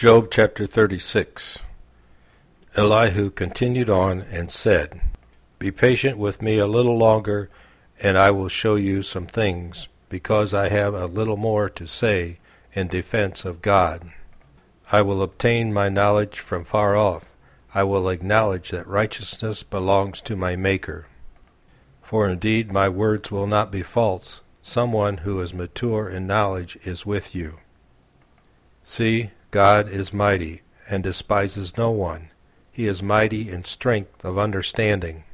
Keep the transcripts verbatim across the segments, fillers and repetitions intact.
Job chapter thirty-six. Elihu continued on and said, Be patient with me a little longer, and I will show you some things, because I have a little more to say in defense of God. I will obtain my knowledge from far off. I will acknowledge that righteousness belongs to my Maker. For indeed my words will not be false. Someone who is mature in knowledge is with you. See, God is mighty, and despises no one. He is mighty in strength of understanding.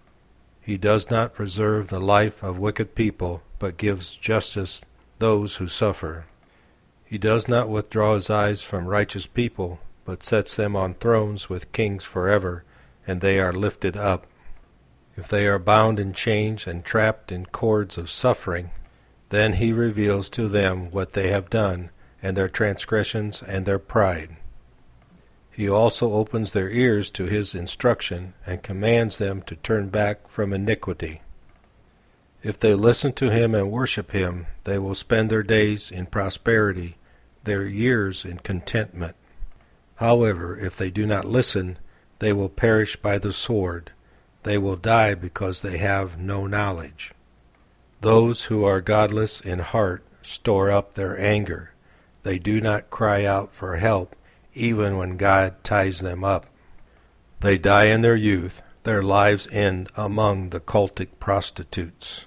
He does not preserve the life of wicked people, but gives justice those who suffer. He does not withdraw his eyes from righteous people, but sets them on thrones with kings forever, and they are lifted up. If they are bound in chains and trapped in cords of suffering, then he reveals to them what they have done, and their transgressions and their pride. He also opens their ears to his instruction, and commands them to turn back from iniquity. If they listen to him and worship him, they will spend their days in prosperity, their years in contentment. However, if they do not listen, they will perish by the sword. They will die because they have no knowledge. Those who are godless in heart store up their anger. They do not cry out for help, even when God ties them up. They die in their youth. Their lives end among the cultic prostitutes.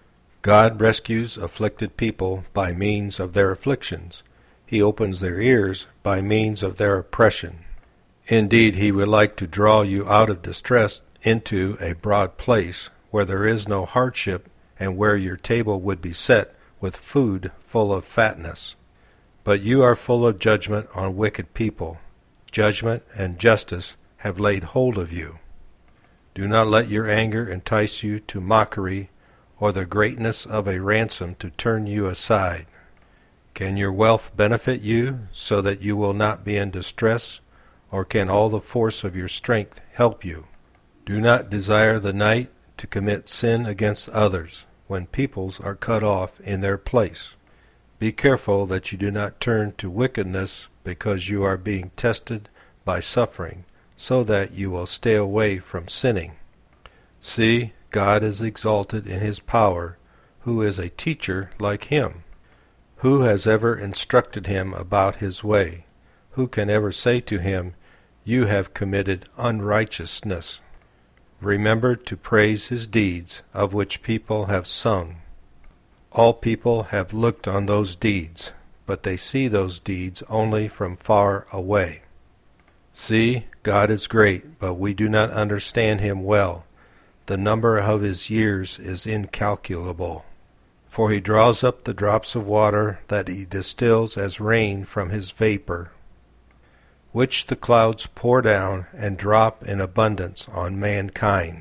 God rescues afflicted people by means of their afflictions. He opens their ears by means of their oppression. Indeed, he would like to draw you out of distress into a broad place where there is no hardship, and where your table would be set with food full of fatness. But you are full of judgment on wicked people. Judgment and justice have laid hold of you. Do not let your anger entice you to mockery, or the greatness of a ransom to turn you aside. Can your wealth benefit you, so that you will not be in distress, or can all the force of your strength help you? Do not desire the night to commit sin against others, when peoples are cut off in their place. Be careful that you do not turn to wickedness, because you are being tested by suffering, so that you will stay away from sinning. See, God is exalted in his power. Who is a teacher like him? Who has ever instructed him about his way? Who can ever say to him, You have committed unrighteousness? Remember to praise his deeds, of which people have sung. All people have looked on those deeds, but they see those deeds only from far away. See, God is great, but we do not understand him well. The number of his years is incalculable. For he draws up the drops of water that he distills as rain from his vapor, which the clouds pour down and drop in abundance on mankind.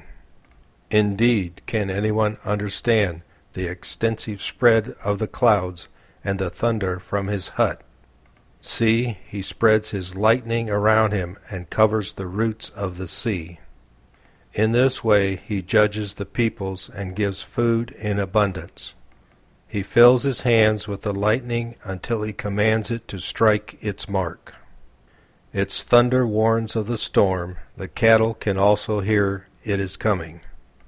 Indeed, can anyone understand the extensive spread of the clouds and the thunder from his hut? See, he spreads his lightning around him and covers the roots of the sea. In this way he judges the peoples and gives food in abundance. He fills his hands with the lightning until he commands it to strike its mark. Its thunder warns of the storm. The cattle can also hear it is coming.